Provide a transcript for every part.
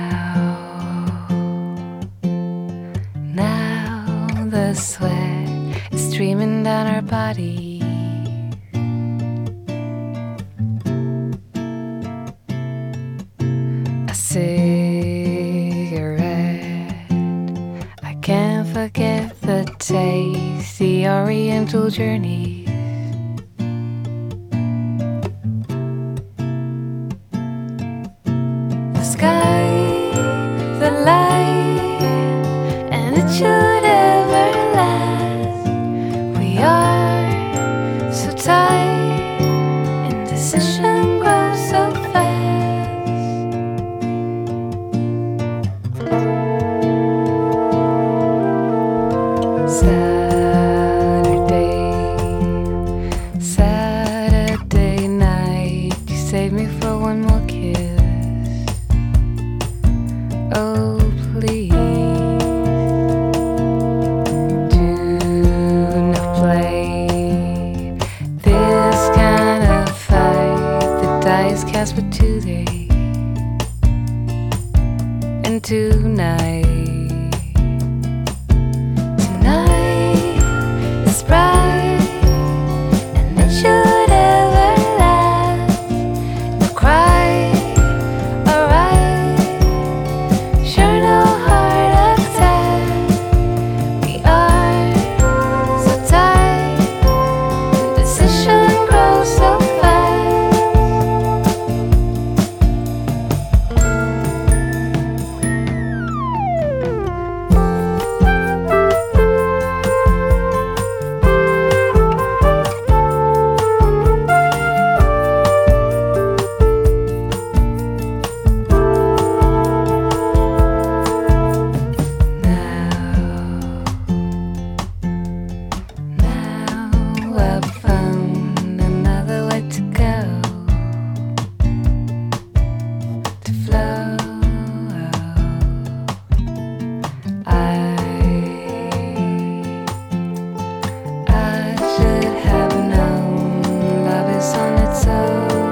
Now the sweat is streaming down our bodies. A cigarette, I can't forget the taste, the oriental journey. The sky, the light, and it should ever last. We are so tight, indecision grows so fast. Saturday night, you save me for one more kiss. Oh, please, do not play this kind of fight. The die is cast for today and tonight. Tonight is bright, and it should ever last. No cry, alright. Sure, no heart attack. We are so tight, indecision grows so fast. Now I've found another way to go, to flow. I should have known love is on its own.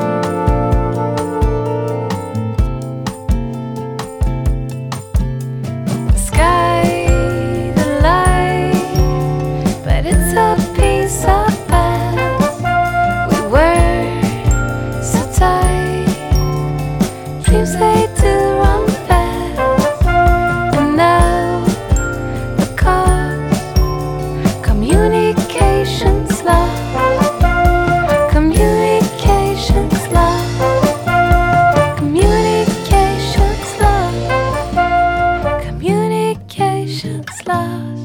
The sky, the light, but it's a piece of past. We were so tight, dreams they do run fast. And now the cause, communication's lost. Communication's lost. Communication's lost. Communication's lost.